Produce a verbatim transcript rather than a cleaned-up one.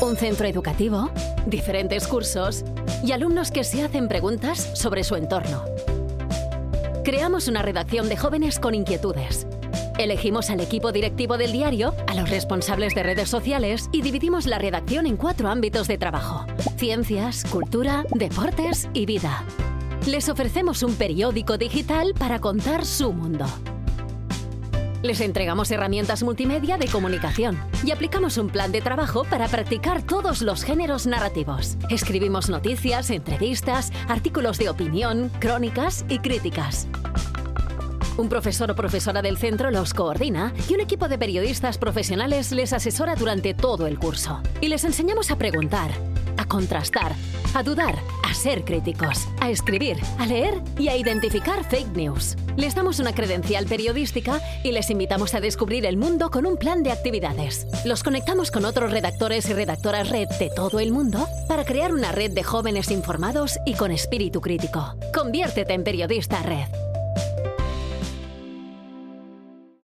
Un centro educativo, diferentes cursos y alumnos que se hacen preguntas sobre su entorno. Creamos una redacción de jóvenes con inquietudes. Elegimos al equipo directivo del diario, a los responsables de redes sociales y dividimos la redacción en cuatro ámbitos de trabajo: ciencias, cultura, deportes y vida. Les ofrecemos un periódico digital para contar su mundo. Les entregamos herramientas multimedia de comunicación y aplicamos un plan de trabajo para practicar todos los géneros narrativos. Escribimos noticias, entrevistas, artículos de opinión, crónicas y críticas. Un profesor o profesora del centro los coordina y un equipo de periodistas profesionales les asesora durante todo el curso. Y les enseñamos a preguntar, a contrastar, a dudar, a ser críticos, a escribir, a leer y a identificar fake news. Les damos una credencial periodística y les invitamos a descubrir el mundo con un plan de actividades. Los conectamos con otros redactores y redactoras red de todo el mundo para crear una red de jóvenes informados y con espíritu crítico. Conviértete en periodista red.